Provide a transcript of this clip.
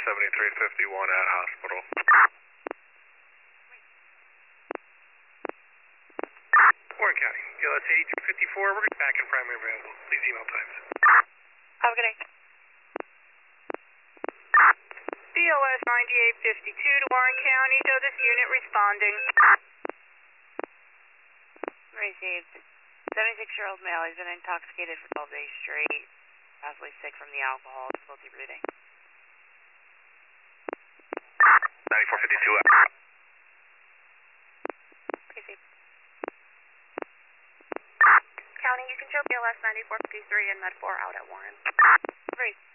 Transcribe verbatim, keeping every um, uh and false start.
seventy-three fifty-one at hospital. Warren County, B L S eighty-two fifty-four, we're back in primary available. Please email times. Have a good day. B L S ninety-eight fifty-two to Warren County, so this unit responding. Received. seventy-six-year-old male, he's been intoxicated for twelve days straight, possibly sick from the alcohol, difficulty breathing. ninety-four fifty-two. Received. County, you can show B L S ninety-four fifty-three and Med four out at Warren. Great.